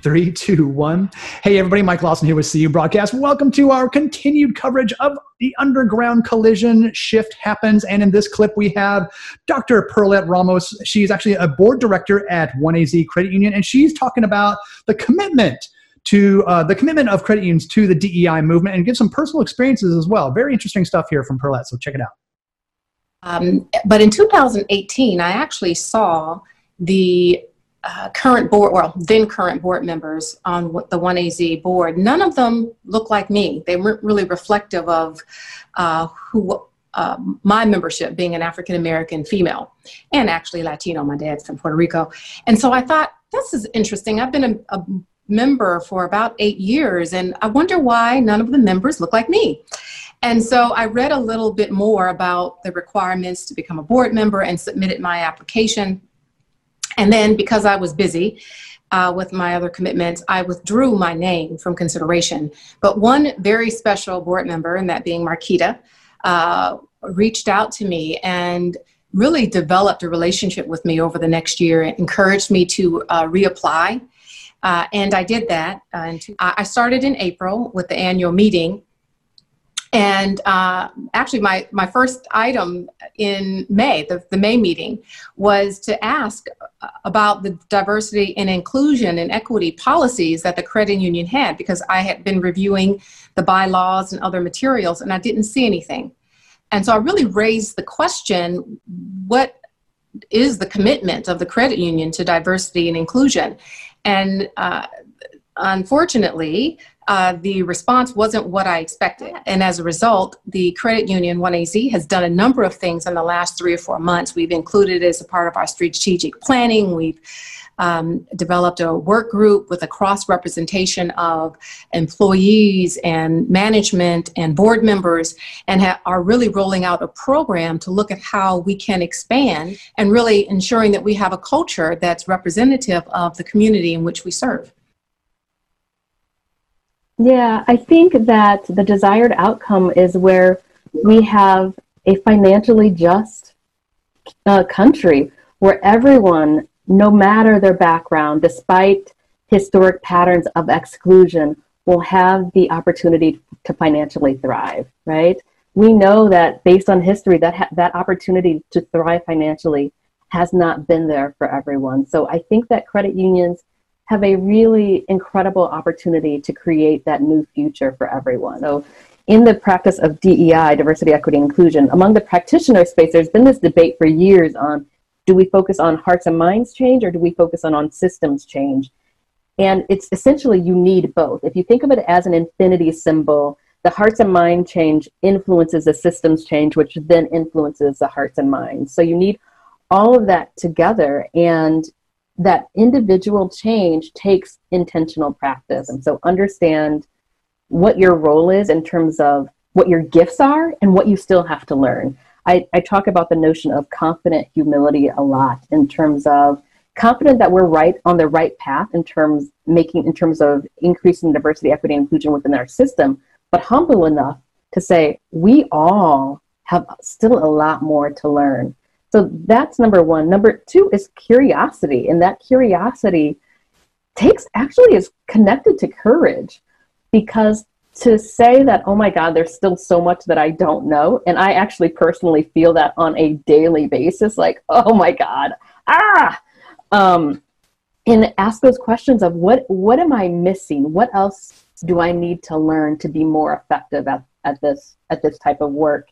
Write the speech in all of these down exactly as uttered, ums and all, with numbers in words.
Three, two, one. Hey, everybody. Mike Lawson here with C U Broadcast. Welcome to our continued coverage of the underground collision. Shift happens. And in this clip, we have Doctor Perlette Ramos. She's actually a board director at one A Z Credit Union, and she's talking about the commitment to uh, the commitment of credit unions to the D E I movement, and give some personal experiences as well. Very interesting stuff here from Perlette, so check it out. Um, but in two thousand eighteen, I actually saw the uh, current board, well, then current board members on the one A Z board. None of them looked like me. They weren't really reflective of uh, who uh, my membership, being an African-American female and actually Latino. My dad's from Puerto Rico. And so I thought, this is interesting. I've been a, a member for about eight years, and I wonder why none of the members look like me. And so I read a little bit more about the requirements to become a board member and submitted my application. And then, because I was busy uh, with my other commitments, I withdrew my name from consideration. But one very special board member, and that being Marquita, uh, reached out to me and really developed a relationship with me over the next year, and encouraged me to uh, reapply. Uh, and I did that. Uh, and I started in April with the annual meeting. And uh, actually, my, my first item in May, the, the May meeting, was to ask about the diversity and inclusion and equity policies that the credit union had, because I had been reviewing the bylaws and other materials, and I didn't see anything. And so I really raised the question, what is the commitment of the credit union to diversity and inclusion? And uh, unfortunately, uh, the response wasn't what I expected. And as a result, the credit union one A Z has done a number of things in the last three or four months. We've included it as a part of our strategic planning. We've um, developed a work group with a cross-representation of employees and management and board members, and ha- are really rolling out a program to look at how we can expand and really ensuring that we have a culture that's representative of the community in which we serve. Yeah, I think that the desired outcome is where we have a financially just uh, country where everyone, no matter their background, despite historic patterns of exclusion, will have the opportunity to financially thrive, right? We know that based on history, that ha- that opportunity to thrive financially has not been there for everyone. So I think that credit unions have a really incredible opportunity to create that new future for everyone. So in the practice of D E I, diversity, equity, and inclusion, among the practitioner space, there's been this debate for years on, do we focus on hearts and minds change, or do we focus on, on systems change? And it's essentially, you need both. If you think of it as an infinity symbol, the hearts and mind change influences the systems change, which then influences the hearts and minds. So you need all of that together, and that individual change takes intentional practice. And so understand what your role is in terms of what your gifts are and what you still have to learn. I, I talk about the notion of confident humility a lot, in terms of confident that we're right on the right path in terms making in terms of increasing diversity, equity, and inclusion within our system, but humble enough to say we all have still a lot more to learn. So that's number one. Number two is curiosity. And that curiosity takes, actually is connected to courage, because to say that, oh my God, there's still so much that I don't know. And I actually personally feel that on a daily basis, like, oh my God, ah, um, and ask those questions of what, what am I missing? What else do I need to learn to be more effective at, at this, at this type of work?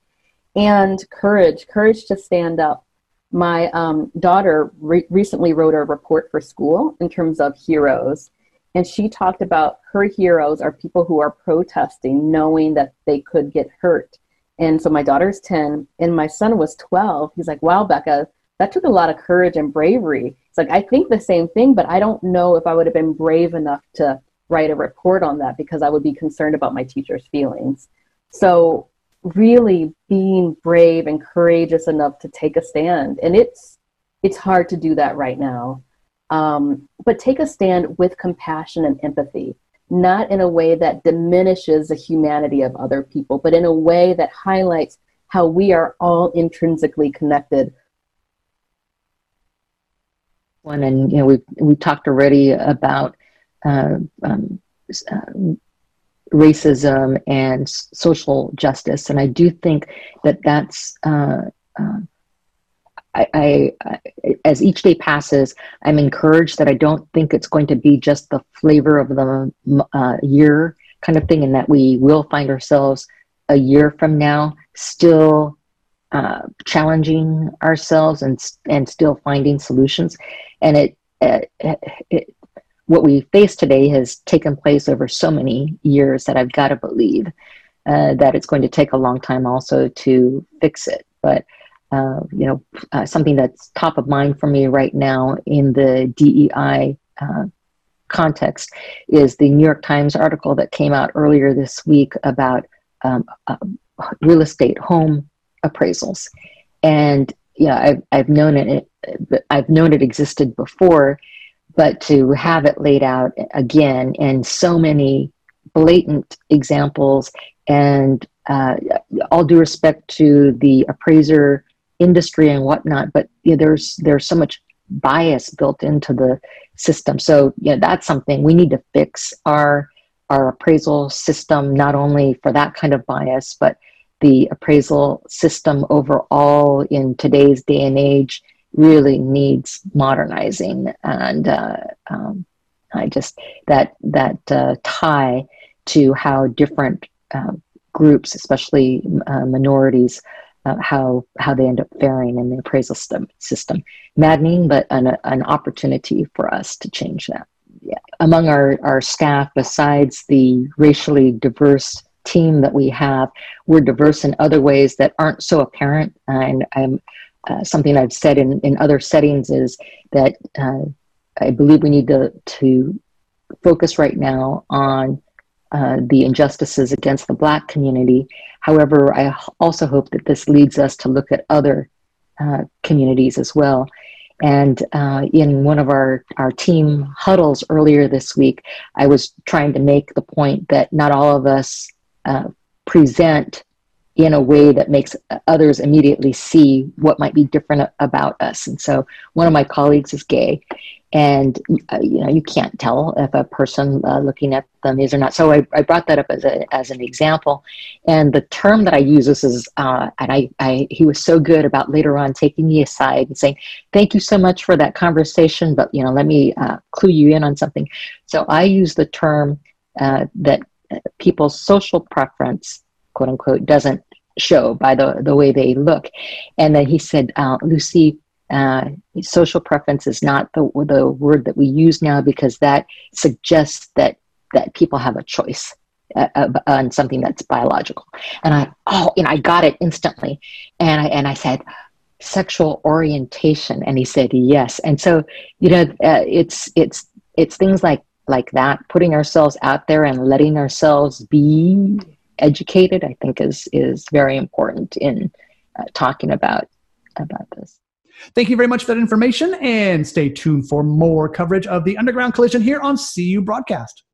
And courage, courage to stand up. My um, daughter re- recently wrote a report for school in terms of heroes. And she talked about her heroes are people who are protesting, knowing that they could get hurt. And so my daughter's ten and my son was twelve. He's like, wow, Becca, that took a lot of courage and bravery. It's like, I think the same thing, but I don't know if I would have been brave enough to write a report on that, because I would be concerned about my teacher's feelings. So really being brave and courageous enough to take a stand. And it's it's hard to do that right now. Um, but take a stand with compassion and empathy, not in a way that diminishes the humanity of other people, but in a way that highlights how we are all intrinsically connected. One, and you know, we've we've talked already about uh, um, uh, racism and social justice. And I do think that that's, uh, uh, I, I, I, as each day passes, I'm encouraged that I don't think it's going to be just the flavor of the uh, year kind of thing, and that we will find ourselves a year from now still uh, challenging ourselves and and still finding solutions. And it, it, it what we face today has taken place over so many years that I've got to believe uh, that it's going to take a long time also to fix it. But, uh, you know, uh, something that's top of mind for me right now in the D E I uh, context is the New York Times article that came out earlier this week about um, uh, real estate home appraisals. And yeah, I've, I've known it, I've known it existed before, but to have it laid out again in so many blatant examples, and uh, all due respect to the appraiser industry and whatnot, but you know, there's there's so much bias built into the system. So yeah, that's something we need to fix our our appraisal system, not only for that kind of bias, but the appraisal system overall in today's day and age really needs modernizing. And uh, um, I just, that that uh, tie to how different uh, groups, especially uh, minorities, uh, how how they end up faring in the appraisal system, system. Maddening, but an, an opportunity for us to change that. Yeah. Among our, our staff, besides the racially diverse team that we have, we're diverse in other ways that aren't so apparent. And I'm Uh, something I've said in, in other settings is that uh, I believe we need to, to focus right now on uh, the injustices against the Black community. However, I also hope that this leads us to look at other uh, communities as well. And uh, in one of our, our team huddles earlier this week, I was trying to make the point that not all of us uh, present in a way that makes others immediately see what might be different about us. And so one of my colleagues is gay, and uh, you know, you can't tell if a person uh, looking at them is or not. So I, I brought that up as a as an example. And the term that I use this is, uh, and I, I he was so good about later on taking me aside and saying, "Thank you so much for that conversation, but you know, let me uh, clue you in on something." So I use the term uh, that people's social preference, quote unquote, doesn't show by the, the way they look. And then he said, uh, Lucy, uh, social preference is not the, the word that we use now, because that suggests that, that people have a choice uh, uh, on something that's biological. And I, oh, and I got it instantly. And I, and I said, sexual orientation. And he said, yes. And so, you know, uh, it's, it's, it's things like, like that, putting ourselves out there and letting ourselves be educated, I think is is very important in uh, talking about about this. Thank you very much for that information, and stay tuned for more coverage of the Underground Collision here on C U Broadcast.